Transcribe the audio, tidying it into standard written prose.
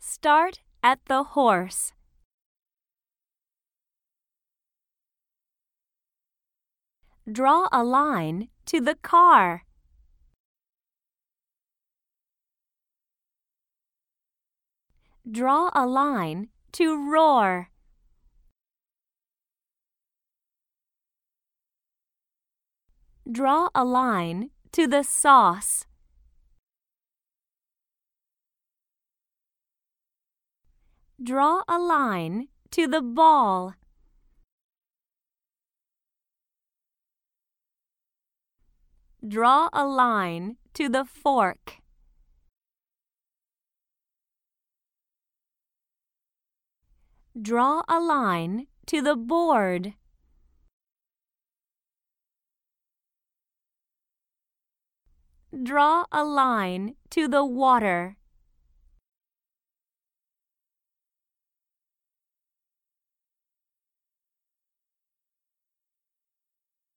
Start at the horse. Draw a line to the car. Draw a line to roar. Draw a line to the sauce. Draw a line to the ball. Draw a line to the fork. Draw a line to the board. Draw a line to the water.